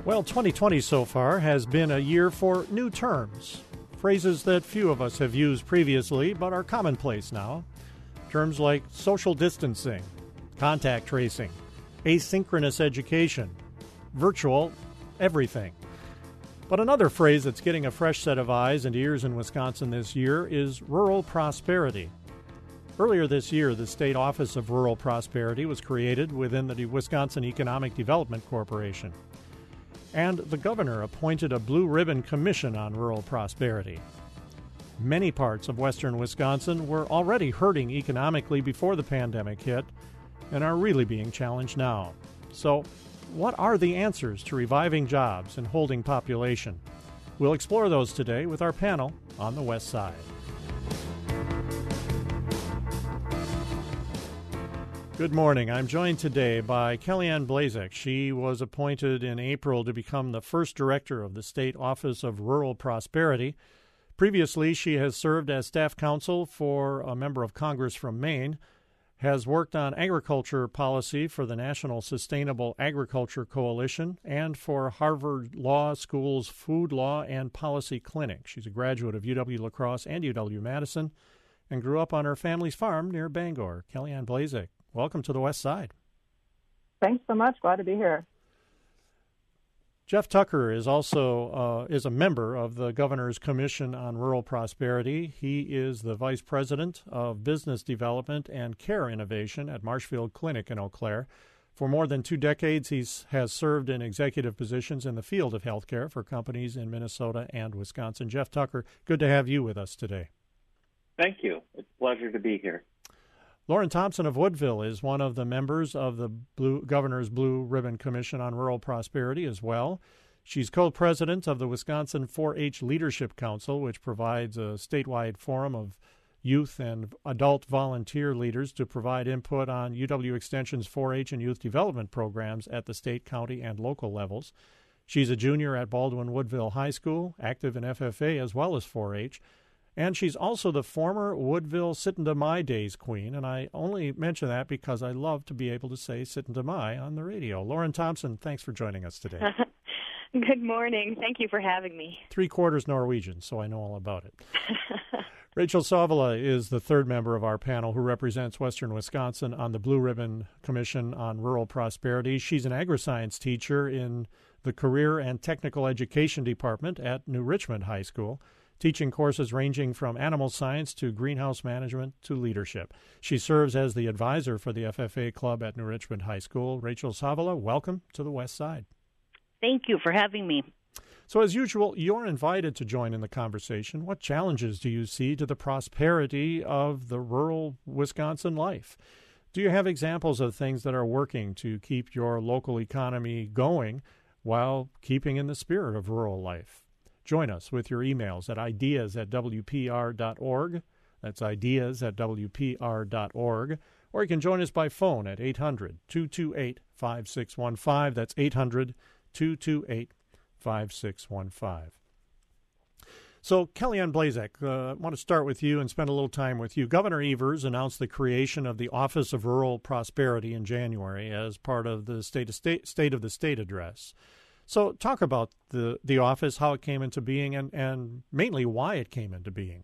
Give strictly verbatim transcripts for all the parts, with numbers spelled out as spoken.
Well, twenty twenty so far has been a year for new terms, phrases that few of us have used previously but are commonplace now. Terms like social distancing, contact tracing, asynchronous education, virtual everything. But another phrase that's getting a fresh set of eyes and ears in Wisconsin this year is rural prosperity. Earlier this year, the State Office of Rural Prosperity was created within the Wisconsin Economic Development Corporation. And the governor appointed a Blue Ribbon Commission on Rural Prosperity. Many parts of western Wisconsin were already hurting economically before the pandemic hit and are really being challenged now. So, what are the answers to reviving jobs and holding population? We'll explore those today with our panel on the West Side. Good morning. I'm joined today by Kellyanne Blazek. She was appointed in April to become the first director of the State Office of Rural Prosperity. Previously, she has served as staff counsel for a member of Congress from Maine, has worked on agriculture policy for the National Sustainable Agriculture Coalition, and for Harvard Law School's Food Law and Policy Clinic. She's a graduate of U W-La Crosse and U W-Madison and grew up on her family's farm near Bangor. Kellyanne Blazek, welcome to the West Side. Thanks so much. Glad to be here. Jeff Tucker is also uh, is a member of the Governor's Commission on Rural Prosperity. He is the Vice President of Business Development and Care Innovation at Marshfield Clinic in Eau Claire. For more than two decades, he has served in executive positions in the field of healthcare for companies in Minnesota and Wisconsin. Jeff Tucker, good to have you with us today. Thank you. It's a pleasure to be here. Lauren Thompson of Woodville is one of the members of the Blue, Governor's Blue Ribbon Commission on Rural Prosperity as well. She's co-president of the Wisconsin four H Leadership Council, which provides a statewide forum of youth and adult volunteer leaders to provide input on U W Extension's four H and youth development programs at the state, county, and local levels. She's a junior at Baldwin Woodville High School, active in F F A as well as four H. And she's also the former Woodville Sitten to My Days Queen, and I only mention that because I love to be able to say Sitten to My on the radio. Lauren Thompson, thanks for joining us today. Good morning. Thank you for having me. Three-quarters Norwegian, so I know all about it. Rachel Savala is the third member of our panel who represents Western Wisconsin on the Blue Ribbon Commission on Rural Prosperity. She's an agri-science teacher in the Career and Technical Education Department at New Richmond High School, teaching courses ranging from animal science to greenhouse management to leadership. She serves as the advisor for the F F A Club at New Richmond High School. Rachel Savala, welcome to the West Side. Thank you for having me. So as usual, you're invited to join in the conversation. What challenges do you see to the prosperity of the rural Wisconsin life? Do you have examples of things that are working to keep your local economy going while keeping in the spirit of rural life? Join us with your emails at ideas at w p r dot org. That's ideas at w p r dot org. Or you can join us by phone at eight hundred, two two eight, five six one five. That's eight hundred, two two eight, five six one five. So, Kellyanne Blazek, uh, I want to start with you and spend a little time with you. Governor Evers announced the creation of the Office of Rural Prosperity in January as part of the State of, State, State of the State address. So talk about the, the office, how it came into being, and, and mainly why it came into being.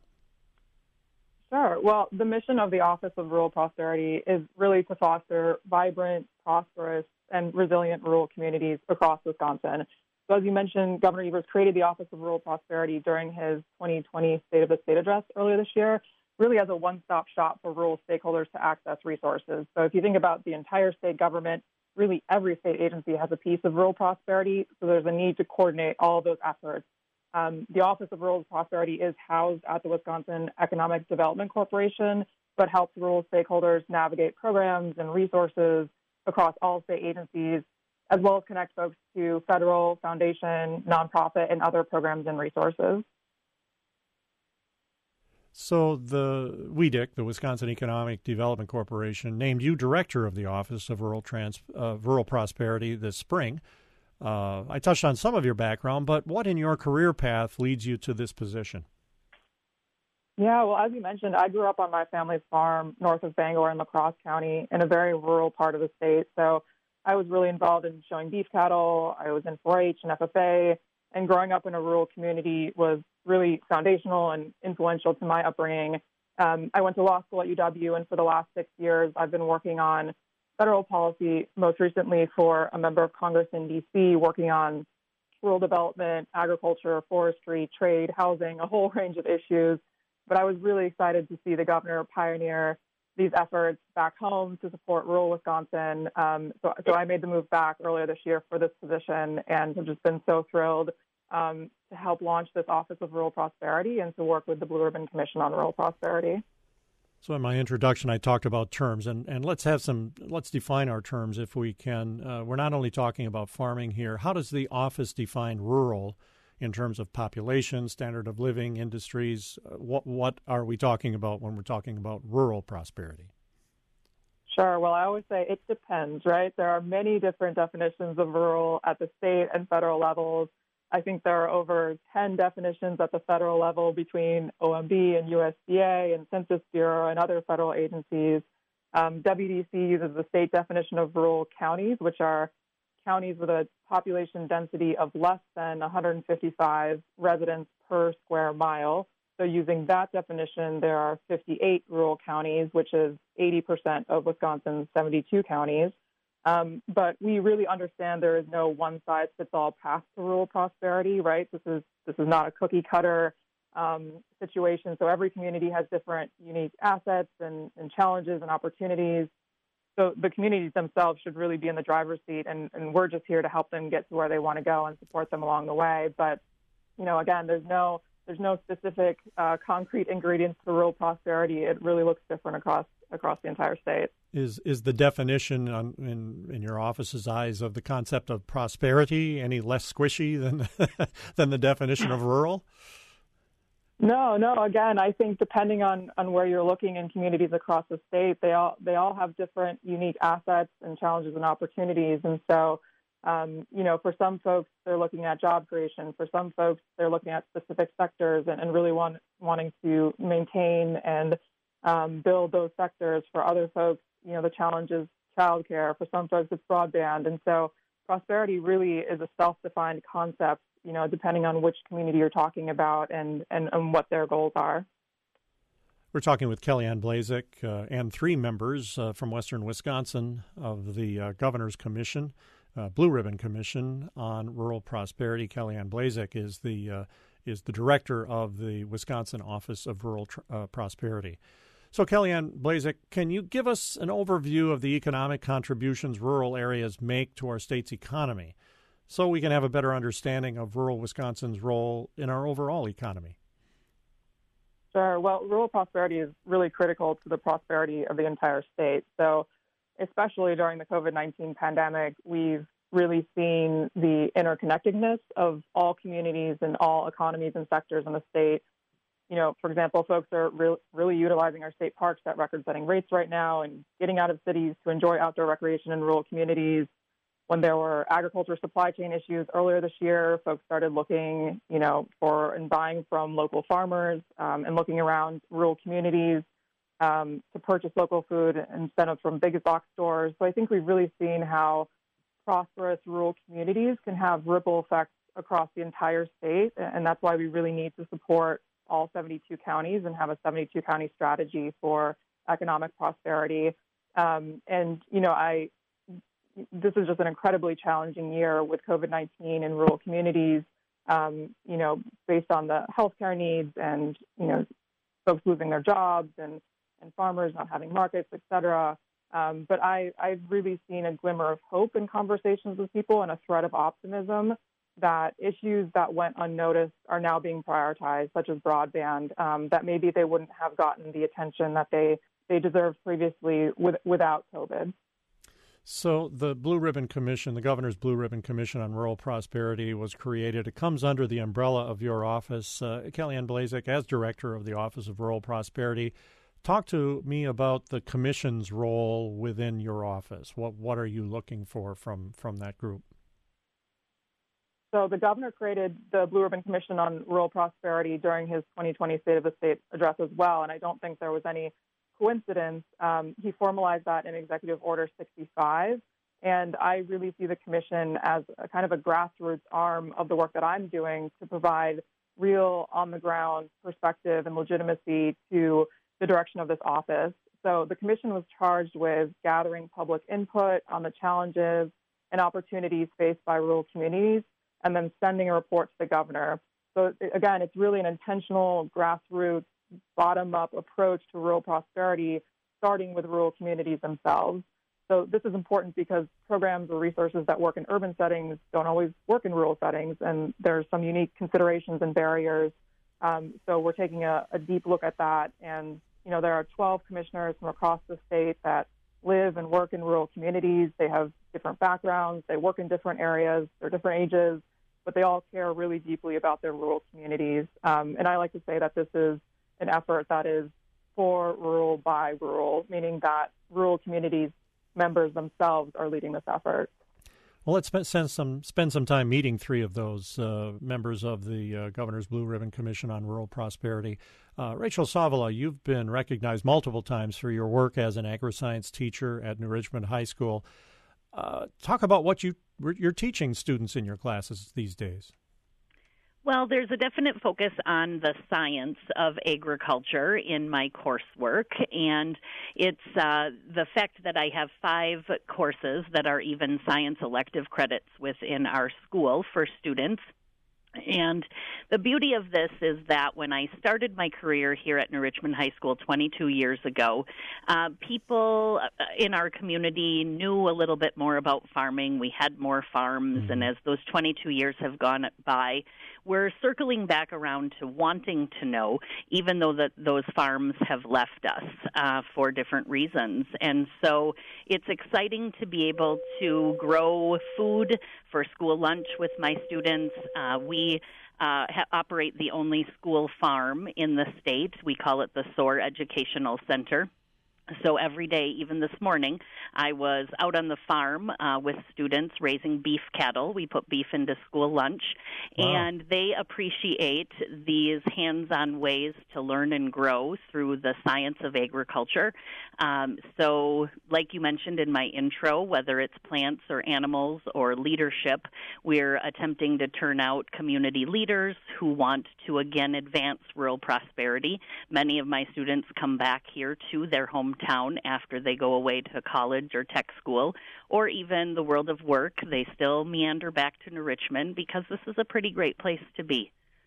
Sure. Well, the mission of the Office of Rural Prosperity is really to foster vibrant, prosperous, and resilient rural communities across Wisconsin. So as you mentioned, Governor Evers created the Office of Rural Prosperity during his twenty twenty State of the State address earlier this year, really as a one-stop shop for rural stakeholders to access resources. So if you think about the entire state government, really every state agency has a piece of rural prosperity, so there's a need to coordinate all of those efforts. Um, the Office of Rural Prosperity is housed at the Wisconsin Economic Development Corporation, but helps rural stakeholders navigate programs and resources across all state agencies, as well as connect folks to federal, foundation, nonprofit, and other programs and resources. So the W E D C, the Wisconsin Economic Development Corporation, named you director of the Office of Rural, Trans, uh, Rural Prosperity this spring. Uh, I touched on some of your background, but what in your career path leads you to this position? Yeah, well, as you mentioned, I grew up on my family's farm north of Bangor in La Crosse County in a very rural part of the state. So I was really involved in showing beef cattle. I was in four H and F F A, and growing up in a rural community was really foundational and influential to my upbringing. Um, I went to law school at U W, and for the last six years, I've been working on federal policy, most recently for a member of Congress in D C, working on rural development, agriculture, forestry, trade, housing, a whole range of issues. But I was really excited to see the governor pioneer these efforts back home to support rural Wisconsin. Um, so, so I made the move back earlier this year for this position, and have just been so thrilled um, to help launch this Office of Rural Prosperity and to work with the Blue Ribbon Commission on Rural Prosperity. So in my introduction, I talked about terms, and, and let's have some, let's define our terms if we can. Uh, we're not only talking about farming here. How does the office define rural in terms of population, standard of living, industries? Uh, what, what are we talking about when we're talking about rural prosperity? Sure. Well, I always say it depends, right? There are many different definitions of rural at the state and federal levels. I think there are over ten definitions at the federal level between O M B and U S D A and Census Bureau and other federal agencies. Um, W D C uses the state definition of rural counties, which are counties with a population density of less than one hundred fifty-five residents per square mile. So using that definition, there are fifty-eight rural counties, which is eighty percent of Wisconsin's seventy-two counties. Um, but we really understand there is no one-size-fits-all path to rural prosperity, right? This is this is not a cookie-cutter um, situation. So every community has different unique assets and, and challenges and opportunities. So the communities themselves should really be in the driver's seat, and, and we're just here to help them get to where they want to go and support them along the way. But, you know, again, there's no there's no specific uh, concrete ingredients to rural prosperity. It really looks different across across the entire state. Is is the definition on, in in your office's eyes of the concept of prosperity any less squishy than than the definition of rural? No, no. Again, I think depending on, on where you're looking in communities across the state, they all they all have different unique assets and challenges and opportunities. And so, um, you know, for some folks, they're looking at job creation. For some folks, they're looking at specific sectors and, and really want, wanting to maintain and um, build those sectors. For other folks, you know, the challenge is childcare. For some folks, it's broadband. And so prosperity really is a self-defined concept, you know, depending on which community you're talking about and, and, and what their goals are. We're talking with Kellyanne Blazek uh, and three members uh, from Western Wisconsin of the uh, Governor's Commission, uh, Blue Ribbon Commission on Rural Prosperity. Kellyanne Blazek is the uh, is the director of the Wisconsin Office of Rural Tr- uh, Prosperity. So, Kellyanne Blazek, can you give us an overview of the economic contributions rural areas make to our state's economy, so we can have a better understanding of rural Wisconsin's role in our overall economy? Sure. Well, rural prosperity is really critical to the prosperity of the entire state. So especially during the COVID nineteen pandemic, we've really seen the interconnectedness of all communities and all economies and sectors in the state. You know, for example, folks are re- really utilizing our state parks at record-setting rates right now and getting out of cities to enjoy outdoor recreation in rural communities. When there were agriculture supply chain issues earlier this year, folks started looking, you know, for and buying from local farmers um, and looking around rural communities um, to purchase local food instead of from big box stores. So I think we've really seen how prosperous rural communities can have ripple effects across the entire state, and that's why we really need to support all seventy-two counties and have a seventy-two county strategy for economic prosperity. Um, and, you know, I this is just an incredibly challenging year with COVID nineteen in rural communities, um, you know, based on the healthcare needs and, you know, folks losing their jobs and, and farmers not having markets, et cetera. Um, but I, I've really seen a glimmer of hope in conversations with people and a thread of optimism that issues that went unnoticed are now being prioritized, such as broadband, um, that maybe they wouldn't have gotten the attention that they, they deserved previously with, without COVID. So the Blue Ribbon Commission, the Governor's Blue Ribbon Commission on Rural Prosperity was created. It comes under the umbrella of your office. Uh, Kellyanne Blazek, as director of the Office of Rural Prosperity, talk to me about the commission's role within your office. What what are you looking for from, from that group? So the governor created the Blue Ribbon Commission on Rural Prosperity during his twenty twenty State of the State address as well, and I don't think there was any coincidence. Um, he formalized that in Executive Order sixty-five And I really see the commission as a kind of a grassroots arm of the work that I'm doing to provide real on-the-ground perspective and legitimacy to the direction of this office. So the commission was charged with gathering public input on the challenges and opportunities faced by rural communities, and then sending a report to the governor. So again, it's really an intentional, grassroots, bottom-up approach to rural prosperity, starting with rural communities themselves. So this is important because programs or resources that work in urban settings don't always work in rural settings, and there's some unique considerations and barriers. Um, so we're taking a, a deep look at that. And, you know, there are twelve commissioners from across the state that live and work in rural communities. They have different backgrounds. They work in different areas. They're different ages, but they all care really deeply about their rural communities. Um, and I like to say that this is an effort that is for rural by rural, meaning that rural communities members themselves are leading this effort. Well, let's spend some spend some time meeting three of those uh, members of the uh, Governor's Blue Ribbon Commission on Rural Prosperity. Uh, Rachel Savala, you've been recognized multiple times for your work as an agri-science teacher at New Richmond High School. Uh, talk about what you, you're teaching students in your classes these days. Well, there's a definite focus on the science of agriculture in my coursework, and it's uh, the fact that I have five courses that are even science elective credits within our school for students. And the beauty of this is that when I started my career here at New Richmond High School twenty-two years ago, uh, people in our community knew a little bit more about farming. We had more farms, mm-hmm. and as those twenty-two years have gone by, we're circling back around to wanting to know, even though that those farms have left us uh, for different reasons. And so it's exciting to be able to grow food for school lunch with my students. Uh, we uh, ha- operate the only school farm in the state. We call it the S O A R Educational Center. So every day, even this morning, I was out on the farm uh, with students raising beef cattle. We put beef into school lunch, wow. and they appreciate these hands-on ways to learn and grow through the science of agriculture. Um, so like you mentioned in my intro, whether it's plants or animals or leadership, we're attempting to turn out community leaders who want to, again, advance rural prosperity. Many of my students come back here to their home town after they go away to college or tech school, or even the world of work. They still meander back to New Richmond because this is a pretty great place to be.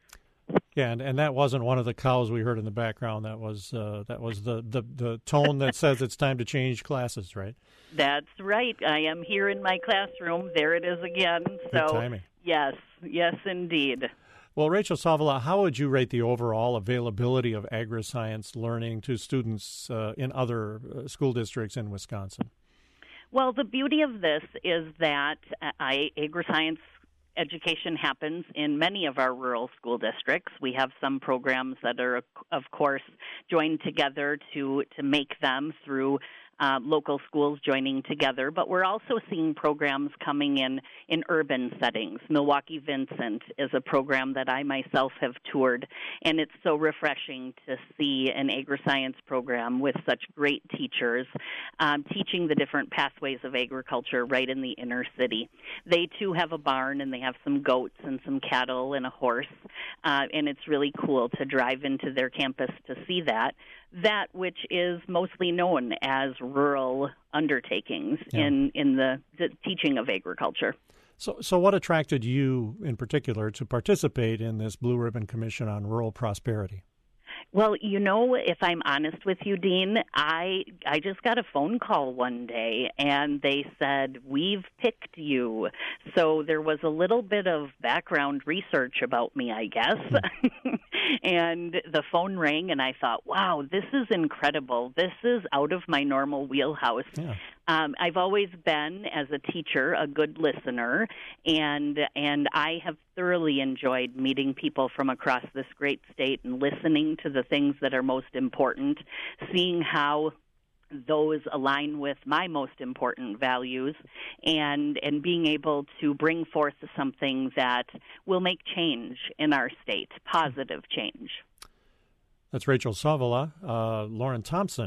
Yeah, and, and that wasn't one of the cows we heard in the background. That was uh, that was the, the, the tone that says it's time to change classes, right? That's right. I am here in my classroom. There it is again. Good so timing. Yes, yes, indeed. Well, Rachel Savala, how would you rate the overall availability of agri-science learning to students uh, in other uh, school districts in Wisconsin? Well, the beauty of this is that uh, I, agri-science education happens in many of our rural school districts. We have some programs that are, of course, joined together to, to make them through Uh, local schools joining together, but we're also seeing programs coming in in urban settings. Milwaukee Vincent is a program that I myself have toured, and it's so refreshing to see an agri-science program with such great teachers um, teaching the different pathways of agriculture right in the inner city. They, too, have a barn, and they have some goats and some cattle and a horse, uh, and it's really cool to drive into their campus to see that. That which is mostly known as rural undertakings yeah. in, in the, the teaching of agriculture. So, so what attracted you in particular to participate in this Blue Ribbon Commission on Rural Prosperity? Well, you know, if I'm honest with you, Dean, I I just got a phone call one day, and they said, we've picked you. So there was a little bit of background research about me, I guess. Mm. And the phone rang, and I thought, wow, this is incredible. This is out of my normal wheelhouse. Yeah. Um, I've always been, as a teacher, a good listener, and and I have thoroughly enjoyed meeting people from across this great state and listening to the things that are most important, seeing how those align with my most important values, and and being able to bring forth something that will make change in our state, positive change. That's Rachel Savala. Uh, Lauren Thompson,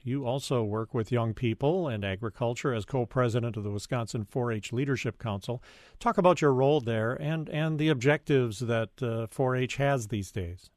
you also work with young people and agriculture as co-president of the Wisconsin four H Leadership Council. Talk about your role there and, and the objectives that uh, four H has these days.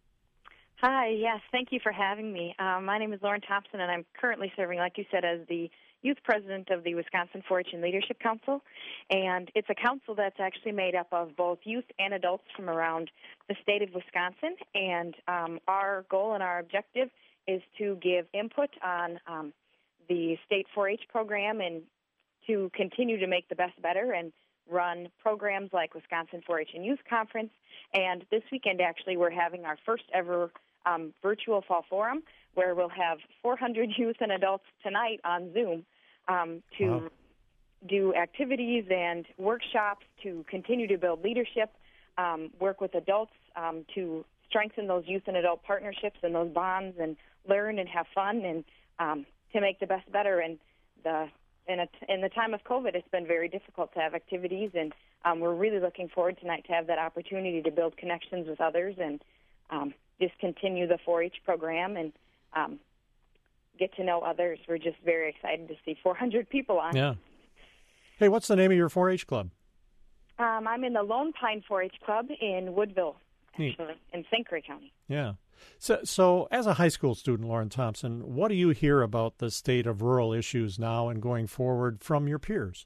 Hi, yes, thank you for having me. Um, my name is Lauren Thompson, and I'm currently serving, like you said, as the youth president of the Wisconsin four H and Leadership Council. And it's a council that's actually made up of both youth and adults from around the state of Wisconsin. And um, our goal and our objective is to give input on um, the state four H program and to continue to make the best better and run programs like Wisconsin four H and Youth Conference. And this weekend, actually, we're having our first ever um, virtual fall forum where we'll have four hundred youth and adults tonight on Zoom um, to wow. do activities and workshops to continue to build leadership, um, work with adults um, to strengthen those youth and adult partnerships and those bonds and learn and have fun and um, to make the best better. And the in, a, in the time of COVID, it's been very difficult to have activities, and um, we're really looking forward tonight to have that opportunity to build connections with others and um, just continue the four H program and um, get to know others. We're just very excited to see four hundred people on. Yeah. Hey, what's the name of your four H club? Um, I'm in the Lone Pine four H Club in Woodville, actually, Neat. in Saint Croix County. Yeah. So, so as a high school student, Lauren Thompson, what do you hear about the state of rural issues now and going forward from your peers?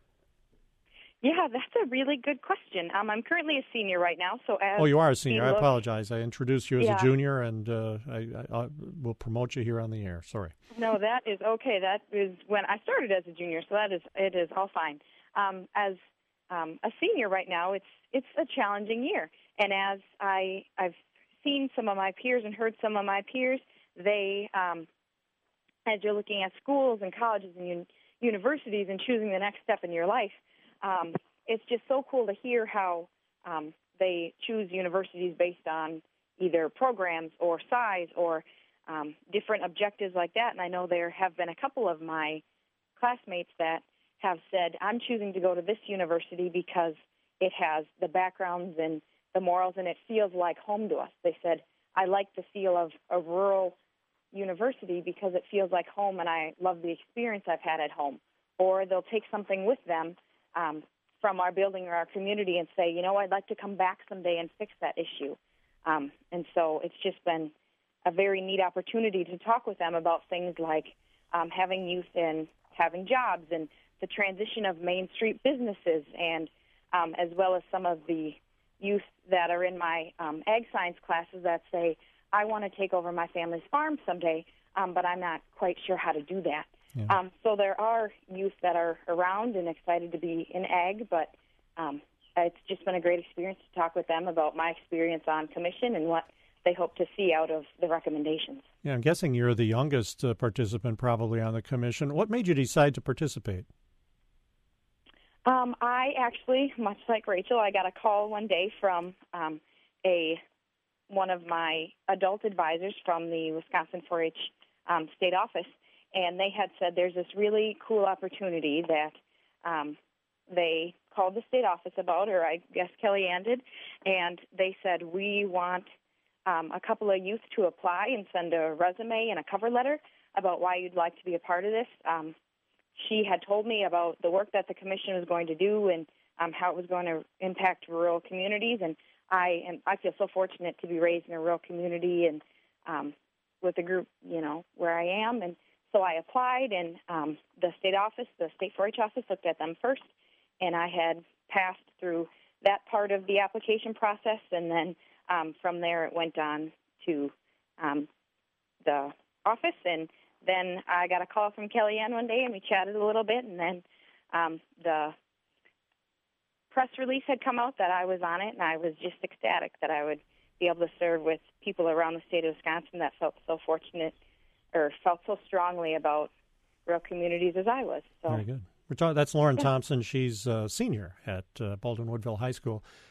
Yeah, that's a really good question. Um, I'm currently a senior right now. So as oh, you are a senior. Look, I apologize. I introduced you as yeah. a junior, and uh, I, I, I will promote you here on the air. Sorry. No, that is okay. That is when I started as a junior, so that is it is all fine. Um, as um, a senior right now, it's it's a challenging year, and as I I've seen some of my peers and heard some of my peers, they um, as you're looking at schools and colleges and un- universities and choosing the next step in your life. Um, it's just so cool to hear how um, they choose universities based on either programs or size or um, different objectives like that. And I know there have been a couple of my classmates that have said, I'm choosing to go to this university because it has the backgrounds and the morals and it feels like home to us. They said, I like the feel of a rural university because it feels like home and I love the experience I've had at home. Or they'll take something with them Um, from our building or our community and say, you know, I'd like to come back someday and fix that issue. Um, and so it's just been a very neat opportunity to talk with them about things like um, having youth and having jobs and the transition of Main Street businesses and um, as well as some of the youth that are in my um, ag science classes that say, I want to take over my family's farm someday, um, but I'm not quite sure how to do that. Yeah. Um, so there are youth that are around and excited to be in ag, but um, it's just been a great experience to talk with them about my experience on commission and what they hope to see out of the recommendations. Yeah, I'm guessing you're the youngest uh, participant probably on the commission. What made you decide to participate? Um, I actually, much like Rachel, I got a call one day from um, a one of my adult advisors from the Wisconsin four H um, state office. And they had said there's this really cool opportunity that um, they called the state office about, or I guess Kellyanne did, and they said, we want um, a couple of youth to apply and send a resume and a cover letter about why you'd like to be a part of this. Um, she had told me about the work that the commission was going to do and um, how it was going to impact rural communities, and I am I feel so fortunate to be raised in a rural community and um, with a group, you know, where I am, and so I applied, and um, the state office, the state four H office, looked at them first, and I had passed through that part of the application process, and then um, from there it went on to um, the office, and then I got a call from Kellyanne one day, and we chatted a little bit, and then um, the press release had come out that I was on it, and I was just ecstatic that I would be able to serve with people around the state of Wisconsin that felt so fortunate or felt so strongly about rural communities as I was. So. Very good. We're talking, that's Lauren yeah. Thompson. She's a senior at uh, Baldwin Woodville High School.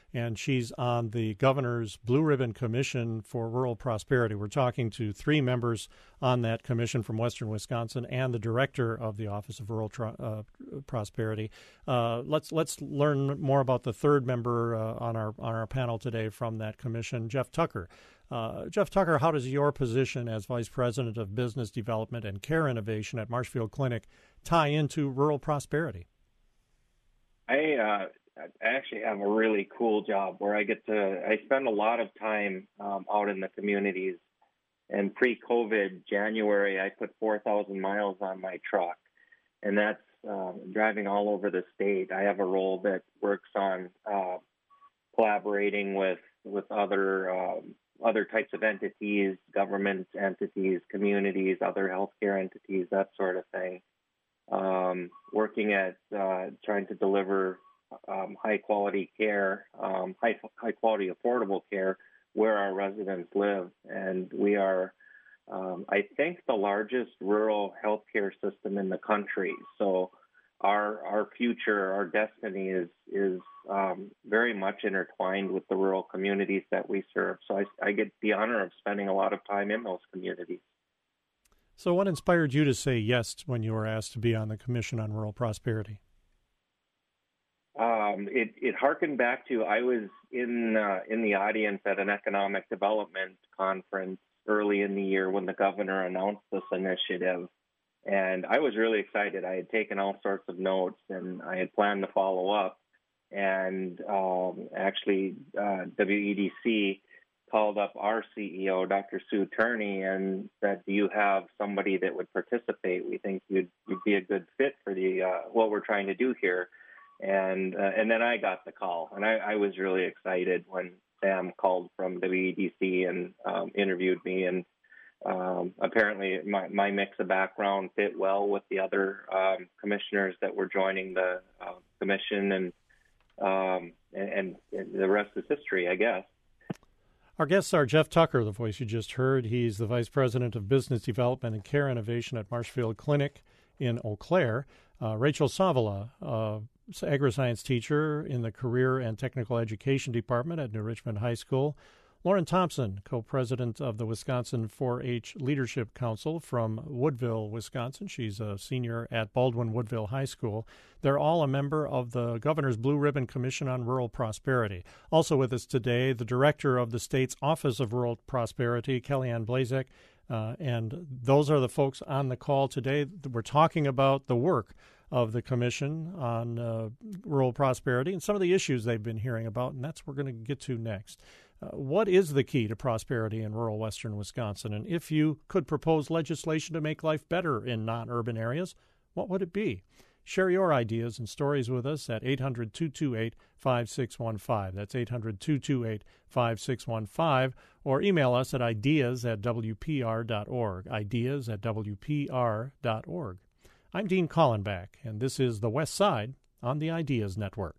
and she's on the Governor's Blue Ribbon Commission for Rural Prosperity. We're talking to three members on that commission from Western Wisconsin and the director of the Office of Rural Tro- uh, Prosperity. Uh, let's let's learn more about the third member uh, on our on our panel today from that commission, Jeff Tucker. Uh, Jeff Tucker, how does your position as Vice President of Business Development and Care Innovation at Marshfield Clinic tie into rural prosperity? I, uh, I actually have a really cool job where I get to, I spend a lot of time um, out in the communities. And pre-COVID, January, I put four thousand miles on my truck. And that's uh, driving all over the state. I have a role that works on uh, collaborating with, with other um, other types of entities, government entities, communities, other healthcare entities, that sort of thing. Um, working at uh, trying to deliver um, high quality care, um, high high quality affordable care where our residents live, and we are, um, I think, the largest rural healthcare system in the country. So our our future, our destiny is is um, very much intertwined with the rural communities that we serve. So I, I get the honor of spending a lot of time in those communities. So what inspired you to say yes when you were asked to be on the Commission on Rural Prosperity? Um, it, it harkened back to, I was in uh, in the audience at an economic development conference early in the year when the governor announced this initiative. And I was really excited. I had taken all sorts of notes and I had planned to follow up. And um, actually, uh, W E D C called up our C E O, Doctor Sue Turney, and said, "Do you have somebody that would participate? We think you'd, you'd be a good fit for the uh, what we're trying to do here." And uh, and then I got the call, and I, I was really excited when Sam called from W E D C and um, interviewed me. And um, apparently, my, my mix of background fit well with the other um, commissioners that were joining the uh, commission, and, um, and and the rest is history, I guess. Our guests are Jeff Tucker, the voice you just heard. He's the Vice President of Business Development and Care Innovation at Marshfield Clinic in Eau Claire. Uh, Rachel Savala, uh, agri-science teacher in the Career and Technical Education Department at New Richmond High School. Lauren Thompson, co-president of the Wisconsin four H Leadership Council from Woodville, Wisconsin. She's a senior at Baldwin Woodville High School. They're all a member of the Governor's Blue Ribbon Commission on Rural Prosperity. Also with us today, the director of the state's Office of Rural Prosperity, Kellyanne Blazek. Uh, and those are the folks on the call today. We're talking about the work of the Commission on uh, Rural Prosperity and some of the issues they've been hearing about, and that's what we're going to get to next. Uh, what is the key to prosperity in rural western Wisconsin? And if you could propose legislation to make life better in non-urban areas, what would it be? Share your ideas and stories with us at eight hundred, two two eight, five six one five. That's eight hundred, two two eight, five six one five. Or email us at ideas at w p r dot org. Ideas at w p r dot org. I'm Dean Collenbach, and this is The West Side on the Ideas Network.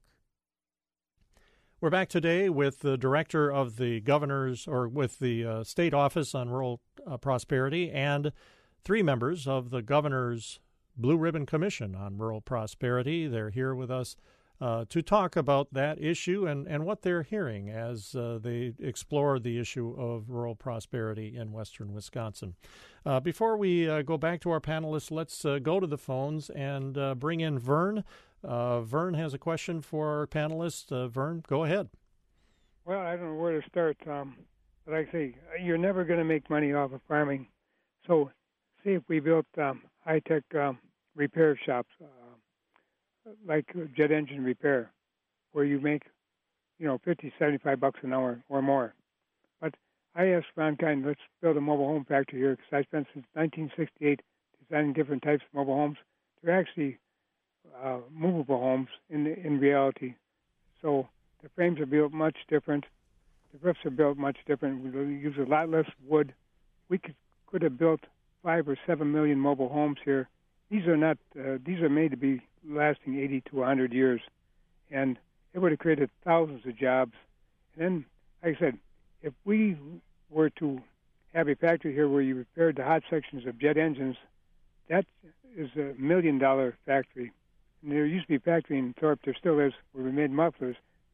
We're back today with the director of the governor's, or with the uh, State Office on Rural uh, Prosperity, and three members of the governor's Blue Ribbon Commission on Rural Prosperity. They're here with us uh, to talk about that issue and, and what they're hearing as uh, they explore the issue of rural prosperity in western Wisconsin. Uh, before we uh, go back to our panelists, let's uh, go to the phones and uh, bring in Vern. Uh, Vern has a question for our panelists. Uh, Vern, go ahead. Well, I don't know where to start, um, but like I say, you're never going to make money off of farming. So see if we built um, high-tech um, repair shops, uh, like jet engine repair, where you make, you know, fifty, seventy-five bucks an hour or more. But I asked Ronkind, let's build a mobile home factory here, because I spent since nineteen sixty-eight designing different types of mobile homes. They're actually uh, movable homes in in reality. So the frames are built much different. The roofs are built much different. We use a lot less wood. We could, could have built five or seven million mobile homes here. These are not. Uh, these are made to be lasting eighty to one hundred years, and it would have created thousands of jobs. And then, like I said, if we were to have a factory here where you repaired the hot sections of jet engines, that is a million-dollar factory. And there used to be a factory in Thorpe. There still is, where we made mufflers.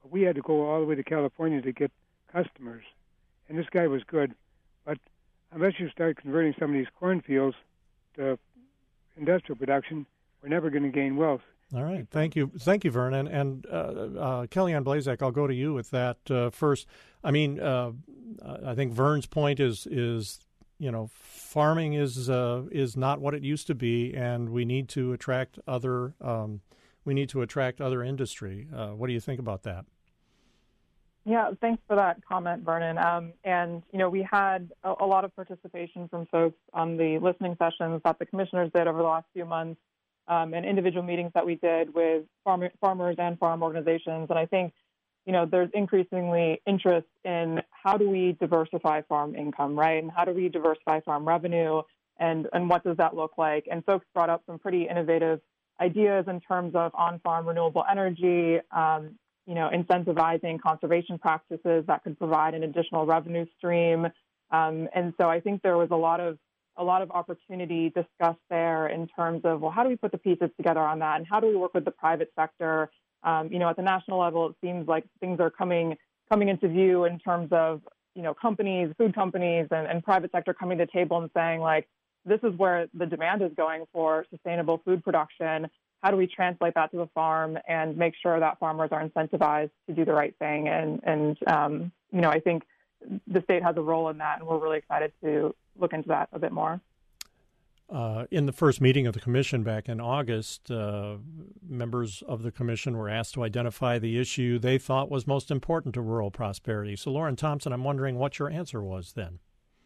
We had to go all the way to California to get customers, and this guy was good. But unless you start converting some of these cornfields to industrial production, we're never going to gain wealth. All right. Thank you. Thank you, Vernon. And uh, uh, Kellyanne Blazek, I'll go to you with that uh, first. I mean, uh, I think Vern's point is, is you know, farming is uh, is not what it used to be, and we need to attract other um, we need to attract other industry. Uh, what do you think about that? Yeah, thanks for that comment, Vernon. Um, and, you know, we had a, a lot of participation from folks on the listening sessions that the commissioners did over the last few months um, and individual meetings that we did with farm, farmers and farm organizations. And I think, you know, there's increasingly interest in how do we diversify farm income, right? And how do we diversify farm revenue, and, and what does that look like? And folks brought up some pretty innovative ideas in terms of on-farm renewable energy, um, you know, incentivizing conservation practices that could provide an additional revenue stream. Um, and so I think there was a lot of a lot of opportunity discussed there in terms of, well, how do we put the pieces together on that, and how do we work with the private sector? Um, you know, at the national level, it seems like things are coming coming into view in terms of, you know, companies, food companies, and, and private sector coming to the table and saying, like, this is where the demand is going for sustainable food production. How do we translate that to the farm and make sure that farmers are incentivized to do the right thing? And, and um, you know, I think the state has a role in that, and we're really excited to look into that a bit more. Uh, in the first meeting of the commission back in August, uh, members of the commission were asked to identify the issue they thought was most important to rural prosperity. So, Lauren Thompson, I'm wondering what your answer was then.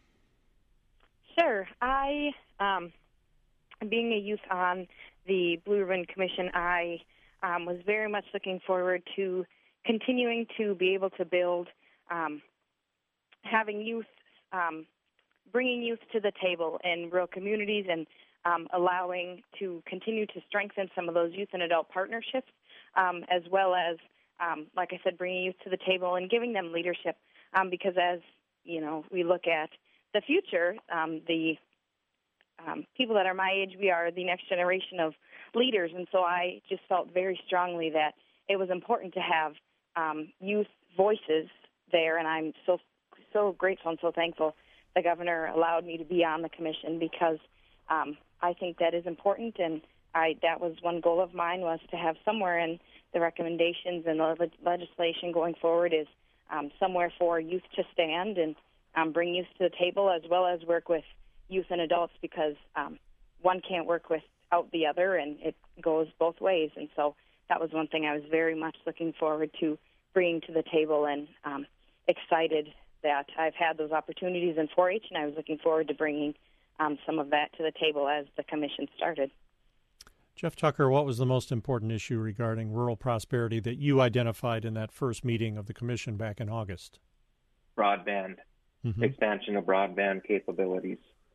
Sure. I, um, being a youth on the Blue Ribbon Commission, I um, was very much looking forward to continuing to be able to build, um, having youth, um, bringing youth to the table in rural communities, and um, allowing to continue to strengthen some of those youth and adult partnerships, um, as well as, um, like I said, bringing youth to the table and giving them leadership. Um, because as you know, we look at the future, um, the Um, people that are my age, we are the next generation of leaders, and so I just felt very strongly that it was important to have um, youth voices there, and I'm so so grateful and so thankful the governor allowed me to be on the commission, because um, I think that is important, and I that was one goal of mine, was to have somewhere in the recommendations and the le- legislation going forward is um, somewhere for youth to stand and um, bring youth to the table, as well as work with youth and adults, because um, one can't work without the other, and it goes both ways. And so that was one thing I was very much looking forward to bringing to the table, and um, excited that I've had those opportunities in four H, and I was looking forward to bringing um, some of that to the table as the commission started. Jeff Tucker, what was the most important issue regarding rural prosperity that you identified in that first meeting of the commission back in August? Broadband, mm-hmm. expansion of broadband capabilities.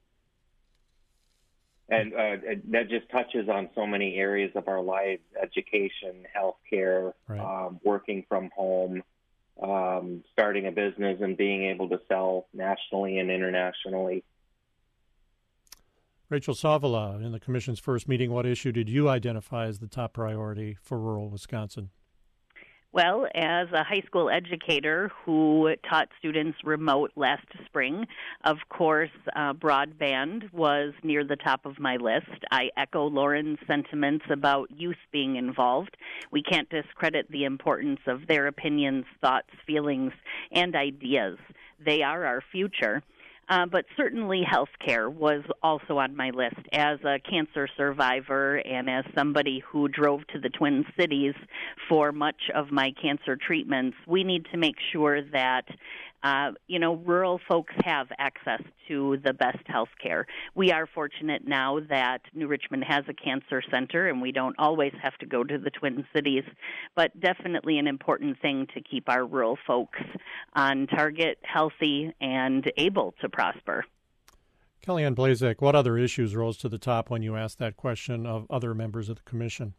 And uh, that just touches on so many areas of our lives: education, healthcare, right. um, working from home, um, starting a business and being able to sell nationally and internationally. Rachel Savala, in the commission's first meeting, what issue did you identify as the top priority for rural Wisconsin? Well, as a high school educator who taught students remote last spring, of course, uh, broadband was near the top of my list. I echo Lauren's sentiments about youth being involved. We can't discredit the importance of their opinions, thoughts, feelings, and ideas. They are our future. Uh, but certainly health care was also on my list. As a cancer survivor and as somebody who drove to the Twin Cities for much of my cancer treatments, we need to make sure that Uh, you know, rural folks have access to the best health care. We are fortunate now that New Richmond has a cancer center, and we don't always have to go to the Twin Cities, but definitely an important thing to keep our rural folks on target, healthy, and able to prosper. Kellyanne Blazek, what other issues rose to the top when you asked that question of other members of the commission?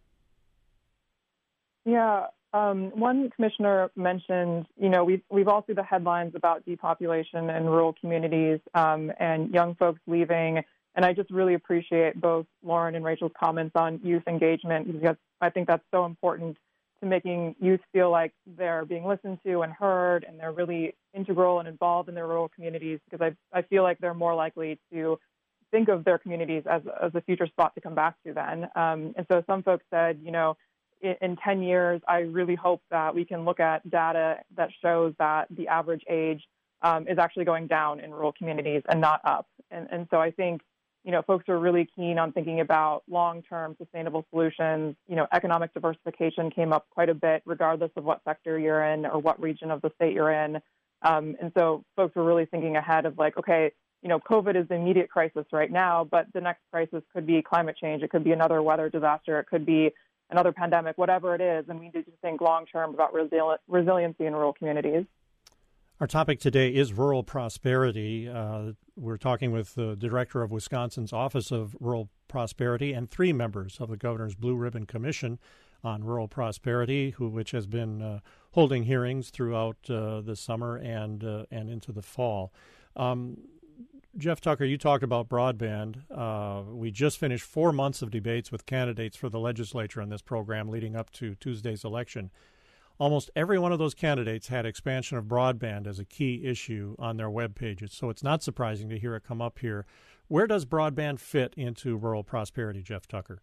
Yeah. Um, one commissioner mentioned, you know, we've, we've all seen the headlines about depopulation in rural communities um, and young folks leaving. And I just really appreciate both Lauren and Rachel's comments on youth engagement, because I think that's so important to making youth feel like they're being listened to and heard, and they're really integral and involved in their rural communities, because I, I feel like they're more likely to think of their communities as, as a future spot to come back to then. Um, and so some folks said, you know, in, in ten years, I really hope that we can look at data that shows that the average age um, is actually going down in rural communities and not up. And, and so I think, you know, folks are really keen on thinking about long-term sustainable solutions. You know, economic diversification came up quite a bit, regardless of what sector you're in or what region of the state you're in. Um, and so folks were really thinking ahead of like, okay, you know, COVID is the immediate crisis right now, but the next crisis could be climate change. It could be another weather disaster. It could be another pandemic, whatever it is. And we need to think long-term about resili- resiliency in rural communities. Our topic today is rural prosperity. Uh, we're talking with the director of Wisconsin's Office of Rural Prosperity and three members of the Governor's Blue Ribbon Commission on Rural Prosperity, who which has been uh, holding hearings throughout uh, the summer and uh, and into the fall. Um, Jeff Tucker, you talked about broadband. Uh, we just finished four months of debates with candidates for the legislature on this program leading up to Tuesday's election. Almost every one of those candidates had expansion of broadband as a key issue on their web pages, so it's not surprising to hear it come up here. Where does broadband fit into rural prosperity, Jeff Tucker?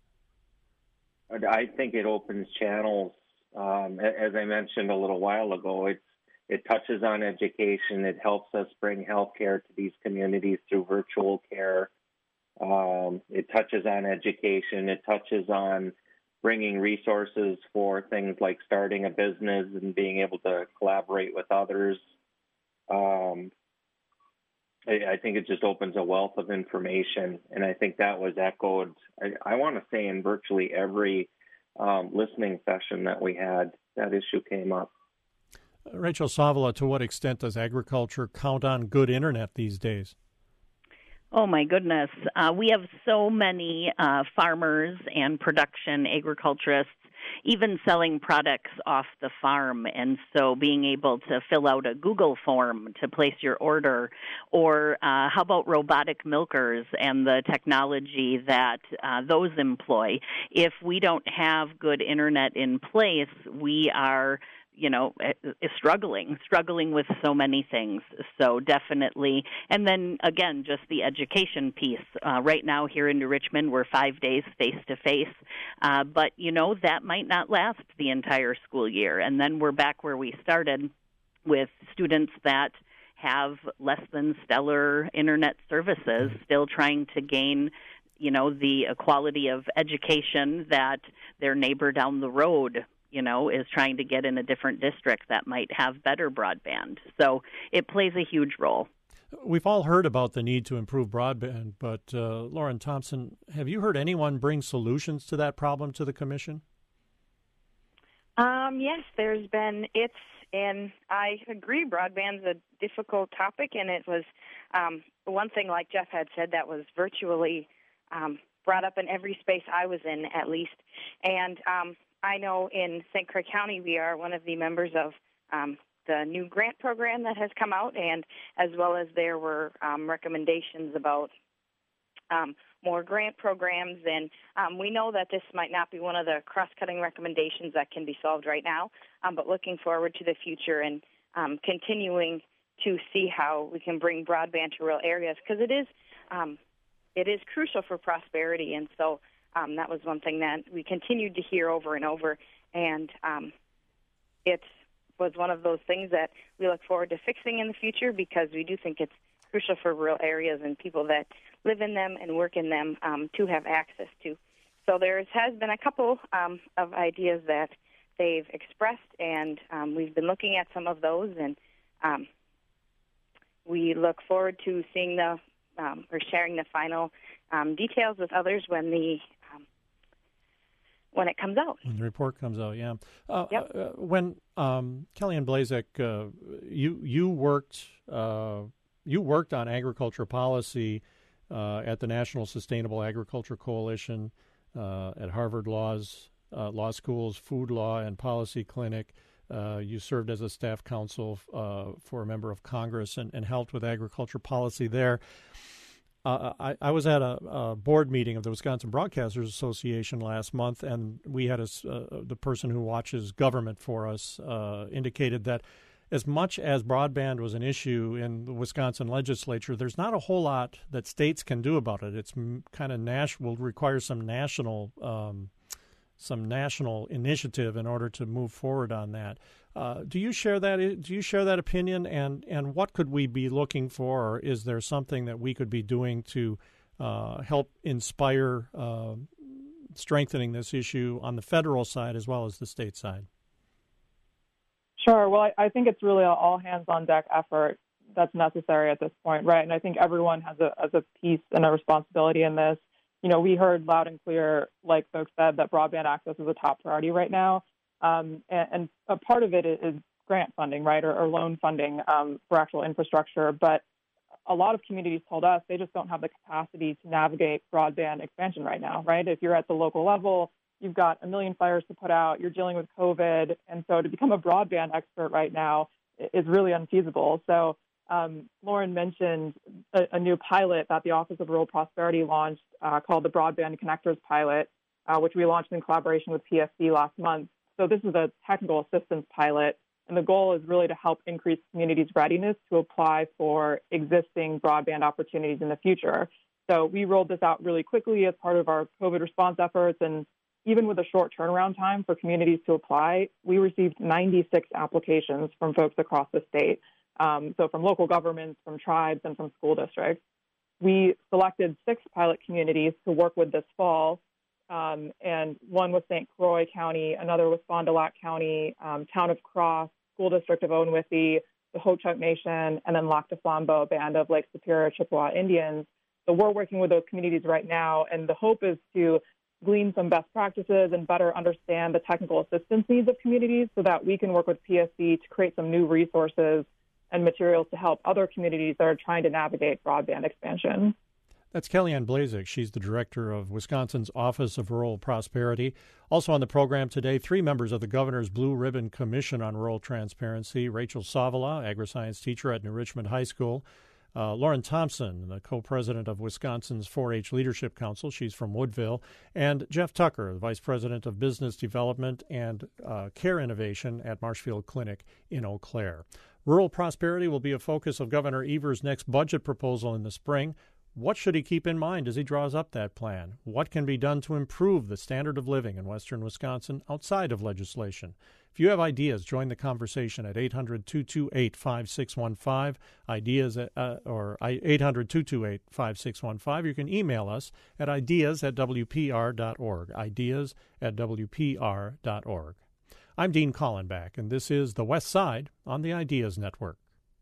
I think it opens channels. Um, as I mentioned a little while ago, it's, it touches on education. It helps us bring healthcare to these communities through virtual care. Um, it touches on education. It touches on bringing resources for things like starting a business and being able to collaborate with others. Um, I, I think it just opens a wealth of information, and I think that was echoed, I, I want to say, in virtually every um, listening session that we had, that issue came up. Rachel Savala, to what extent does agriculture count on good internet these days? Oh, my goodness. Uh, we have so many uh, farmers and production agriculturists even selling products off the farm. And so being able to fill out a Google form to place your order, or uh, how about robotic milkers and the technology that uh, those employ? If we don't have good internet in place, we are you know, struggling, struggling with so many things. So definitely. And then, again, just the education piece. Uh, right now here in New Richmond, we're five days face-to-face. Uh, but, you know, that might not last the entire school year. And then we're back where we started with students that have less than stellar internet services, still trying to gain you know, the quality of education that their neighbor down the road you know, is trying to get in a different district that might have better broadband. So it plays a huge role. We've all heard about the need to improve broadband, but uh, Lauren Thompson, have you heard anyone bring solutions to that problem to the commission? Um, yes, there's been, it's, and I agree, broadband's a difficult topic, and it was um, one thing, like Jeff had said, that was virtually um, brought up in every space I was in, at least. And um I know in Saint Croix County we are one of the members of um, the new grant program that has come out, and as well as there were um, recommendations about um, more grant programs. And um, we know that this might not be one of the cross-cutting recommendations that can be solved right now, um, but looking forward to the future and um, continuing to see how we can bring broadband to rural areas, because it is um, it is crucial for prosperity. And so Um, that was one thing that we continued to hear over and over, and um, it was one of those things that we look forward to fixing in the future, because we do think it's crucial for rural areas and people that live in them and work in them um, to have access to. So there has been a couple um, of ideas that they've expressed, and um, we've been looking at some of those, and um, we look forward to seeing the um, or sharing the final um, details with others when the when it comes out. When the report comes out, yeah. Uh, yep. uh, when um, Kellyanne Blazek, uh, you you worked uh, you worked on agriculture policy uh, at the National Sustainable Agriculture Coalition, uh, at Harvard Law's uh, Law School's Food Law and Policy Clinic. Uh, you served as a staff counsel uh, for a member of Congress and, and helped with agriculture policy there. Uh, I, I was at a, a board meeting of the Wisconsin Broadcasters Association last month, and we had a, uh, the person who watches government for us uh, indicated that as much as broadband was an issue in the Wisconsin legislature, there's not a whole lot that states can do about it. It's m- kind of national, will require some national um, some national initiative in order to move forward on that. Uh, do you share that? Do you share that opinion? And and what could we be looking for? Or is there something that we could be doing to uh, help inspire uh, strengthening this issue on the federal side as well as the state side? Sure. Well, I, I think it's really an all hands on deck effort that's necessary at this point, right? And I think everyone has a has a piece and a responsibility in this. You know, we heard loud and clear, like folks said, that broadband access is a top priority right now. Um, and, and a part of it is grant funding, right, or, or loan funding um, for actual infrastructure. But a lot of communities told us they just don't have the capacity to navigate broadband expansion right now, right? If you're at the local level, you've got a million fires to put out, you're dealing with COVID. And so to become a broadband expert right now is really unfeasible. So um, Lauren mentioned a, a new pilot that the Office of Rural Prosperity launched uh, called the Broadband Connectors Pilot, uh, which we launched in collaboration with P S C last month. So this is a technical assistance pilot, and the goal is really to help increase communities' readiness to apply for existing broadband opportunities in the future. So we rolled this out really quickly as part of our COVID response efforts, and even with a short turnaround time for communities to apply, we received ninety-six applications from folks across the state, um, so from local governments, from tribes, and from school districts. We selected six pilot communities to work with this fall. Um, and one was Saint Croix County, another was Fond du Lac County, um, Town of Cross, School District of Ownwithy, the Ho-Chunk Nation, and then Lac du Flambeau, Band of Lake Superior Chippewa Indians. So we're working with those communities right now, and the hope is to glean some best practices and better understand the technical assistance needs of communities so that we can work with P S C to create some new resources and materials to help other communities that are trying to navigate broadband expansion. That's Kellyanne Blazek. She's the director of Wisconsin's Office of Rural Prosperity. Also on the program today, three members of the Governor's Blue Ribbon Commission on Rural Transparency: Rachel Savala, agri-science teacher at New Richmond High School; uh, Lauren Thompson, the co-president of Wisconsin's four H Leadership Council. She's from Woodville; and Jeff Tucker, the vice president of Business Development and uh, Care Innovation at Marshfield Clinic in Eau Claire. Rural prosperity will be a focus of Governor Evers' next budget proposal in the spring. What should he keep in mind as he draws up that plan? What can be done to improve the standard of living in western Wisconsin outside of legislation? If you have ideas, join the conversation at eight hundred, two two eight, five six one five, ideas at, uh, or eight hundred, two two eight, five six one five. You can email us at ideas at w p r dot org, ideas at w p r dot org. I'm Dean Collenbach, and this is The West Side on the Ideas Network.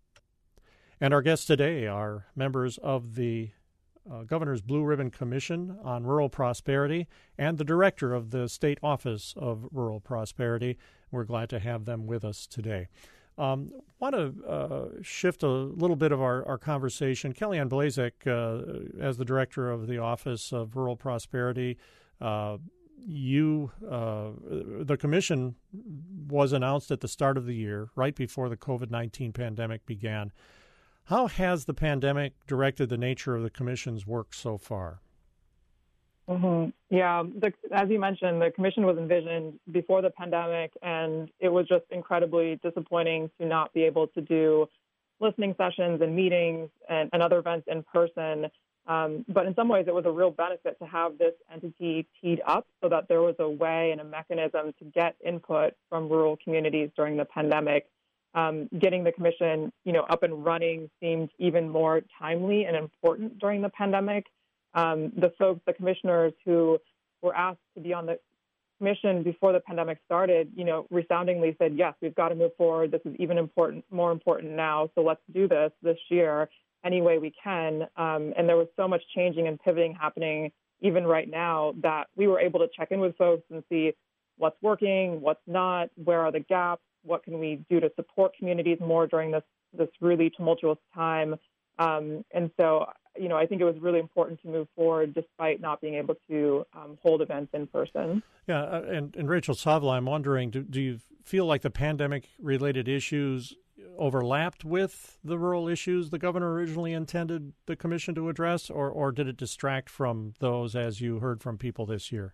And our guests today are members of the Uh, Governor's Blue Ribbon Commission on Rural Prosperity and the director of the State Office of Rural Prosperity. We're glad to have them with us today. Um, want to uh, shift a little bit of our, our conversation. Kellyanne Blazek, uh, as the director of the Office of Rural Prosperity, uh, you, uh, the commission was announced at the start of the year, right before the COVID nineteen pandemic began. How has the pandemic directed the nature of the commission's work so far? Mm-hmm. Yeah, the, as you mentioned, the commission was envisioned before the pandemic, and it was just incredibly disappointing to not be able to do listening sessions and meetings and, and other events in person. Um, but in some ways, it was a real benefit to have this entity teed up so that there was a way and a mechanism to get input from rural communities during the pandemic. Um, getting the commission, you know, up and running seemed even more timely and important during the pandemic. Um, the folks, the commissioners who were asked to be on the commission before the pandemic started, you know, resoundingly said, yes, we've got to move forward. This is even important, more important now. So let's do this this year any way we can. Um, and there was so much changing and pivoting happening even right now that we were able to check in with folks and see what's working, what's not, where are the gaps, what can we do to support communities more during this this really tumultuous time. Um, and so, you know, I think it was really important to move forward despite not being able to um, hold events in person. Yeah, uh, and, and Rachel Savala, I'm wondering, do, do you feel like the pandemic-related issues overlapped with the rural issues the governor originally intended the commission to address, or, or did it distract from those, as you heard from people this year?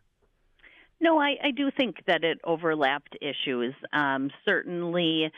No, I, I do think that it overlapped issues. Um, certainly,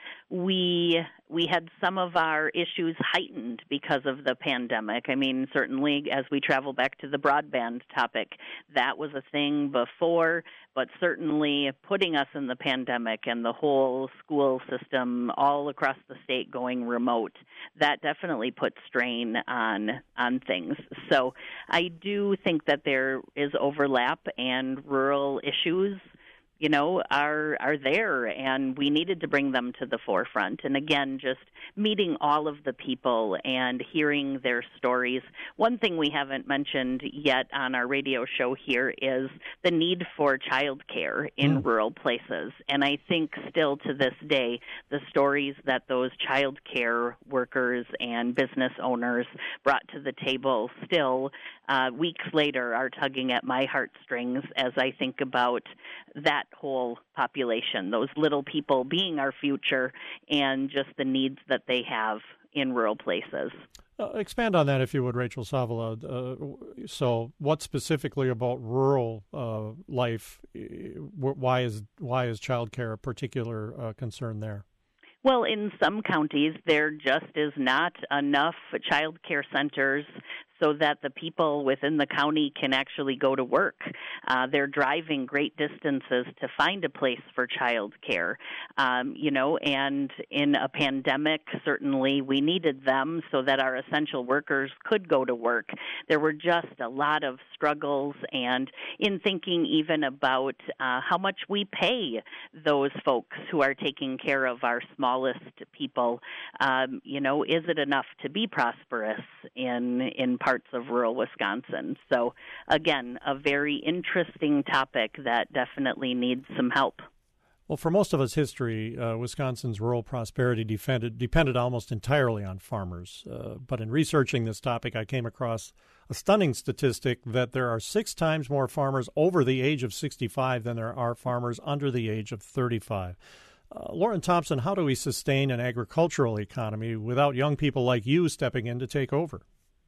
we we had some of our issues heightened because of the pandemic. I mean, certainly, as we travel back to the broadband topic, that was a thing before, but certainly putting us in the pandemic and the whole school system all across the state going remote, that definitely put strain on on things. So I do think that there is overlap, and rural issues, you know, are are there, and we needed to bring them to the forefront. And again, just meeting all of the people and hearing their stories. One thing we haven't mentioned yet on our radio show here is the need for child care in mm. rural places. And I think still to this day, the stories that those child care workers and business owners brought to the table still uh, weeks later are tugging at my heartstrings as I think about that whole population, those little people being our future, and just the needs that they have in rural places. Uh, expand on that, if you would, Rachel Savala. Uh, so, what specifically about rural uh, life? Why is why is child care a particular uh, concern there? Well, in some counties, there just is not enough child care centers so that the people within the county can actually go to work. Uh, they're driving great distances to find a place for child care, um, you know, and in a pandemic, certainly we needed them so that our essential workers could go to work. There were just a lot of struggles, and in thinking even about uh, how much we pay those folks who are taking care of our smallest people, um, you know, is it enough to be prosperous in in parts of rural Wisconsin? So, again, a very interesting topic that definitely needs some help. Well, for most of us, history, uh, Wisconsin's rural prosperity depended, depended almost entirely on farmers. Uh, but in researching this topic, I came across a stunning statistic that there are six times more farmers over the age of sixty-five than there are farmers under the age of thirty-five. Uh, Lauren Thompson, how do we sustain an agricultural economy without young people like you stepping in to take over?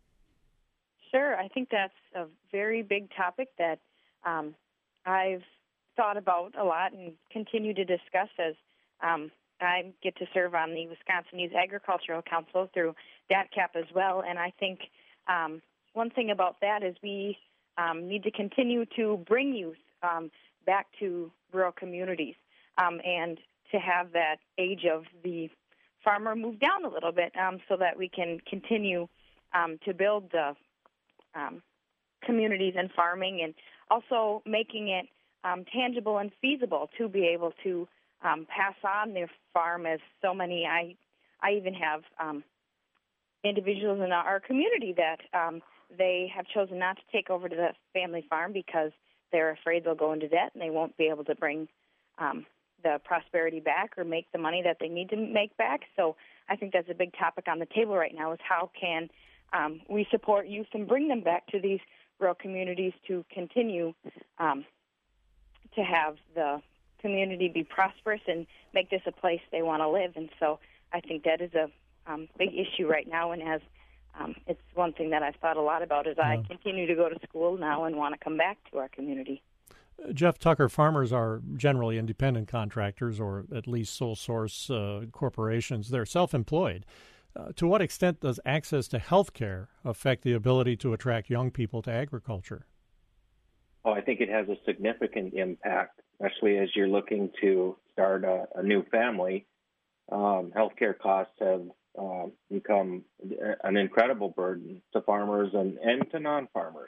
Sure. I think that's a very big topic that um, I've thought about a lot and continue to discuss as um, I get to serve on the Wisconsin Youth Agricultural Council through D A T C A P as well. And I think um, one thing about that is we um, need to continue to bring youth um, back to rural communities um, and to have that age of the farmer move down a little bit um, so that we can continue um, to build the um, communities and farming, and also making it um, tangible and feasible to be able to um, pass on their farm, as so many, I I even have um, individuals in our community that um, they have chosen not to take over to the family farm because they're afraid they'll go into debt and they won't be able to bring um, the prosperity back or make the money that they need to make back. So I think that's a big topic on the table right now, is how can um, we support youth and bring them back to these rural communities to continue um, to have the community be prosperous and make this a place they want to live. And so I think that is a um, big issue right now, and as um, it's one thing that I've thought a lot about as yeah. I continue to go to school now and want to come back to our community. Jeff Tucker, farmers are generally independent contractors, or at least sole source uh, corporations. They're self-employed. Uh, to what extent does access to health care affect the ability to attract young people to agriculture? Oh, I think it has a significant impact, especially as you're looking to start a, a new family. Um, healthcare costs have uh, become an incredible burden to farmers and, and to non-farmers.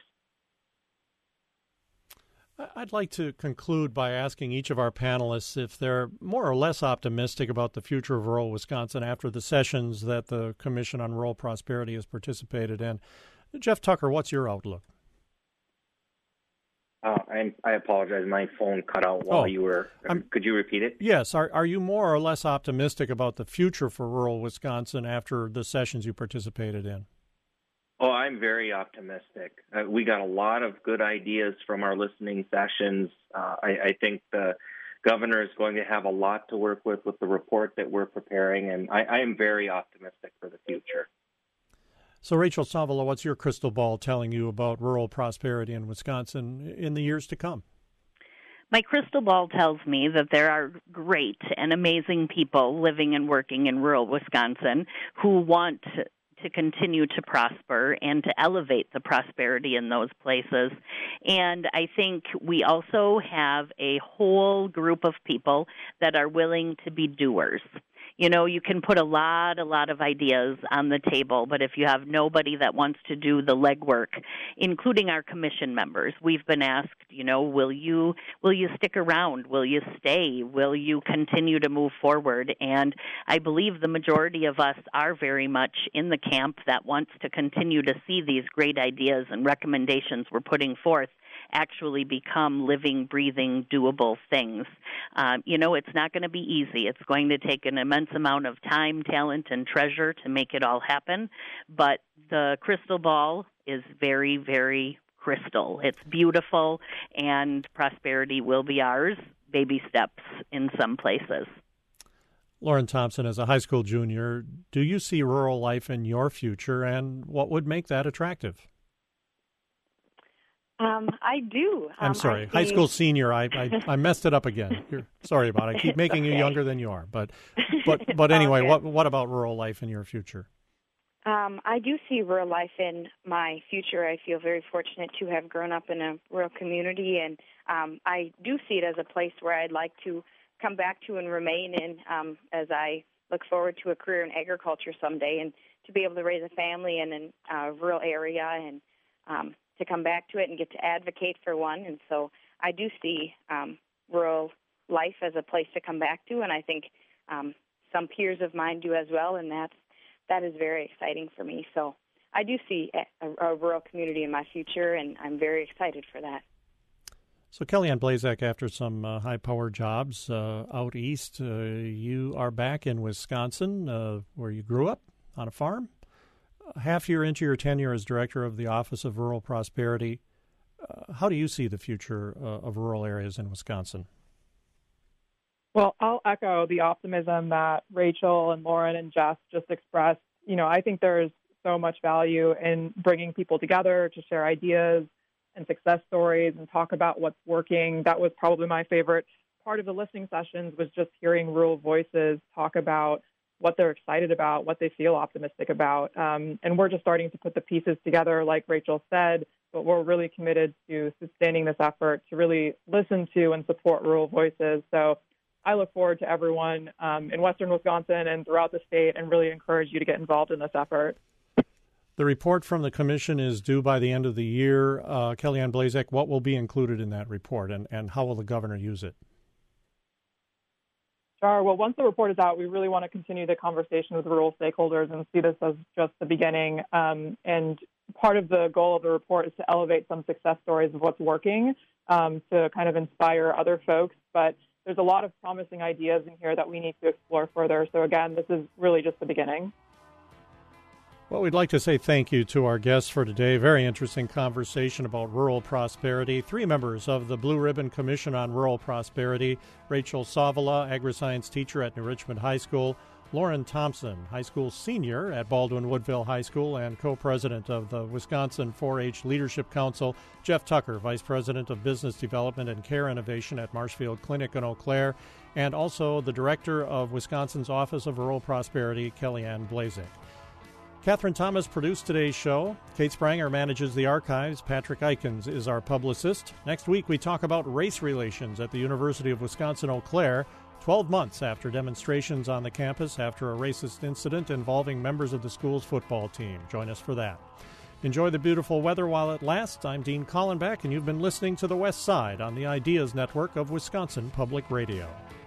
I'd like to conclude by asking each of our panelists if they're more or less optimistic about the future of rural Wisconsin after the sessions that the Commission on Rural Prosperity has participated in. Jeff Tucker, what's your outlook? Uh, I, I apologize. My phone cut out while oh, you were. Um, could you repeat it? Yes. Are, are you more or less optimistic about the future for rural Wisconsin after the sessions you participated in? Oh, I'm very optimistic. Uh, we got a lot of good ideas from our listening sessions. Uh, I, I think the governor is going to have a lot to work with with the report that we're preparing, and I, I am very optimistic for the future. So, Rachel Savala, what's your crystal ball telling you about rural prosperity in Wisconsin in the years to come? My crystal ball tells me that there are great and amazing people living and working in rural Wisconsin who want to to continue to prosper and to elevate the prosperity in those places. And I think we also have a whole group of people that are willing to be doers. You know, you can put a lot, a lot of ideas on the table, but if you have nobody that wants to do the legwork, including our commission members, we've been asked, you know, will you will you stick around? Will you stay? Will you continue to move forward? And I believe the majority of us are very much in the camp that wants to continue to see these great ideas and recommendations we're putting forth actually become living, breathing, doable things. Um, you know, it's not going to be easy. It's going to take an immense amount of time, talent, and treasure to make it all happen. But the crystal ball is very, very crystal. It's beautiful, and prosperity will be ours, baby steps in some places. Lauren Thompson, as a high school junior, do you see rural life in your future, and what would make that attractive? Um, I do. Um, I'm sorry, I high see... school senior. I, I I messed it up again. You're, sorry about it. I keep making okay. you younger than you are. But but but anyway, okay. what what about rural life in your future? Um, I do see rural life in my future. I feel very fortunate to have grown up in a rural community, and um, I do see it as a place where I'd like to come back to and remain in um, as I look forward to a career in agriculture someday, and to be able to raise a family in a uh, rural area and um, to come back to it and get to advocate for one. And so I do see um, rural life as a place to come back to, and I think um, some peers of mine do as well, and that's, that is very exciting for me. So I do see a, a rural community in my future, and I'm very excited for that. So Kellyanne Blazek, after some uh, high-powered jobs uh, out east, uh, you are back in Wisconsin, uh, where you grew up on a farm. Half year into your tenure as director of the Office of Rural Prosperity, uh, how do you see the future uh, of rural areas in Wisconsin? Well, I'll echo the optimism that Rachel and Lauren and Jess just expressed. You know, I think there's so much value in bringing people together to share ideas and success stories and talk about what's working. That was probably my favorite part of the listening sessions, was just hearing rural voices talk about what they're excited about, what they feel optimistic about. Um, and we're just starting to put the pieces together, like Rachel said, but we're really committed to sustaining this effort to really listen to and support rural voices. So I look forward to everyone um, in Western Wisconsin and throughout the state, and really encourage you to get involved in this effort. The report from the commission is due by the end of the year. Uh, Kellyanne Blazek, what will be included in that report, and, and how will the governor use it? Sure. Well, once the report is out, we really want to continue the conversation with rural stakeholders and see this as just the beginning. Um, and part of the goal of the report is to elevate some success stories of what's working, um, to kind of inspire other folks. But there's a lot of promising ideas in here that we need to explore further. So again, this is really just the beginning. Well, we'd like to say thank you to our guests for today. Very interesting conversation about rural prosperity. Three members of the Blue Ribbon Commission on Rural Prosperity: Rachel Savala, agri-science teacher at New Richmond High School; Lauren Thompson, high school senior at Baldwin Woodville High School and co-president of the Wisconsin four H Leadership Council; Jeff Tucker, vice president of business development and care innovation at Marshfield Clinic in Eau Claire; and also the director of Wisconsin's Office of Rural Prosperity, Kellyanne Blazek. Catherine Thomas produced today's show. Kate Spranger manages the archives. Patrick Eikens is our publicist. Next week, we talk about race relations at the University of Wisconsin-Eau Claire, twelve months after demonstrations on the campus after a racist incident involving members of the school's football team. Join us for that. Enjoy the beautiful weather while it lasts. I'm Dean Collenbeck, and you've been listening to The West Side on the Ideas Network of Wisconsin Public Radio.